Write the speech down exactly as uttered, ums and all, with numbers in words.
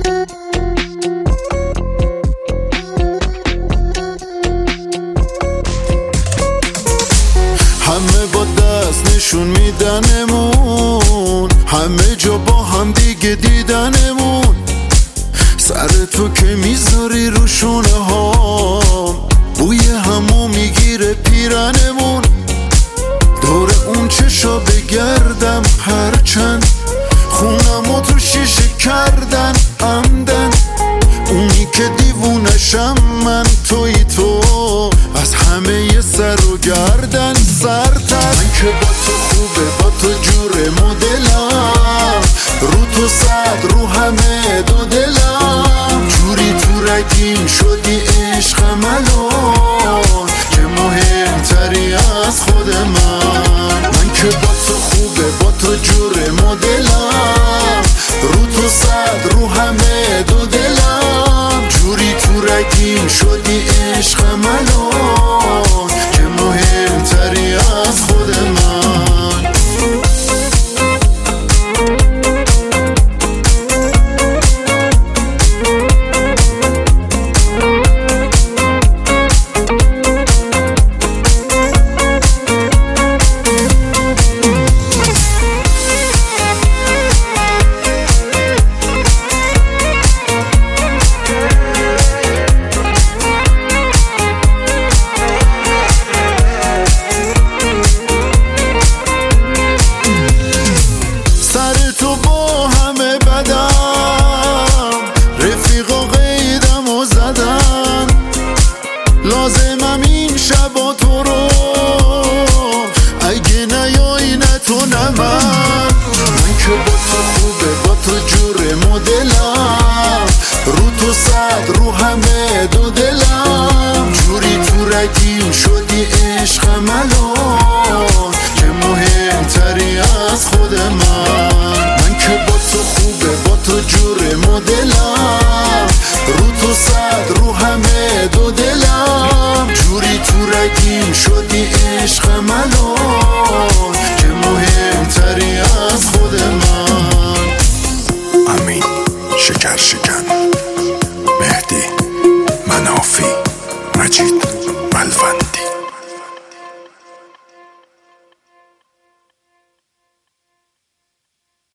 همه با دست نشون میدنمون، همه جا با هم دیگه دیدنمون. سر تو که میذاری رو شونه هام، بوی همو میگیره پیرنمون. دور اون چشا بگردم هرچند خونمو تو شیشه کردن عمدن. اونی که دیوونشم من توی تو، از همه ی سر و گردن سرتر. من که با تو خوبه، با تو جوره مدلم، رو تو صد رو همه دو دلم. جوری تو رگیم شدی عشقم الان، که مهمتری از خود من. من که با تو خوبه، با تو جوره مدلم، رو تو صد رو همه دو دلم. جوری تو رگیم شدی عشقم الان، که مهمتری از خود من. تو با همه بدم، رفیقا قیدم و زدن. لازمم این شبا تو رو، اگه نیایی نه تو نه من. من که با تو خوبه، با تو جوره مدلم، رو تو صد رو همه دو دلم. جوری تو رگیم شدی عشقم الان، که مهمتری از خود من. من که با تو خوبه، با تو جوره مدلم، رو تو صد رو همه دو دلم. جوری تو رگیم شدی عشقم الان، که مهمتری از خود من. امین شکر شکن، مهدی منافی، مجید ملوندی.